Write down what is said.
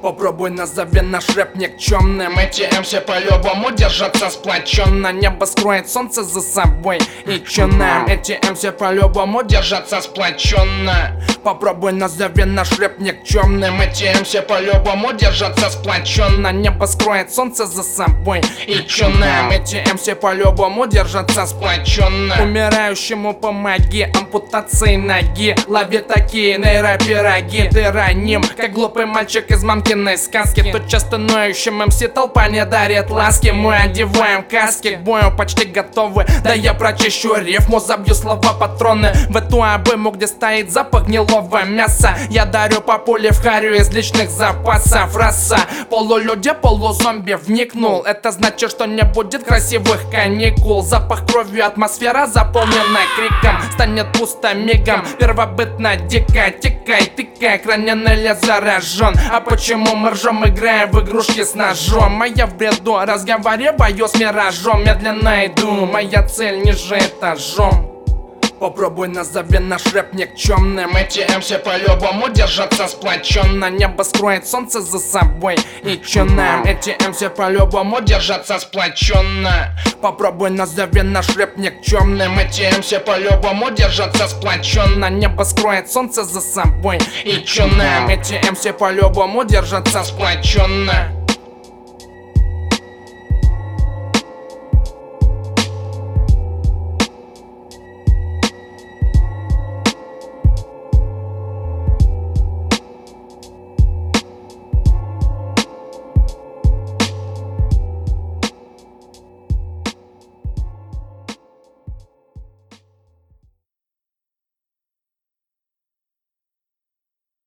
Попробуй назови наш рэп никчемным. Эти МС по-любому держатся сплоченно. Небо скроет солнце за собой. И чё нам? Эти МС по-любому держатся сплоченно. Попробуй назови наш рэп никчемным. Эти МС по-любому держатся сплоченно. Небо скроет солнце за собой. И чё нам? Эти МС по-любому держатся сплоченно. Умирающему помоги, ампутации ноги. Лови такие нейропироги. Ты раним, как глупый мальчик из мамкиной сказки. Тут часто ноющим МС толпа не дарит ласки. Мы одеваем каски, к бою почти готовы. Да я прочищу рифму, забью слова патроны в эту обойму, где стоит запах гнилого мяса. Я дарю по пуле в харю из личных запасов. Раса полулюдя, полузомби вникнул. Это значит, что не будет красивых каникул. Запах крови, атмосфера заполнена криком. Станет пусто мигом, первобытно дико. Тикай, тыкай, к раненый лес заражен. А почему мы ржем, играя в игрушки с ножом? А я в бреду, разговариваю с миражом. Медленно иду, моя цель ниже этажом. Попробуй назови наш рэп никчемным. Эти МС по-любому держатся сплоченно. Небо скроет солнце за собой. И чё нам? Эти МС по-любому держатся сплоченно. Попробуй назови наш рэп никчемным. Эти МС по-любому держатся сплоченно. Небо скроет солнце за собой. И чё нам? Эти МС по-любому держатся сплоченно.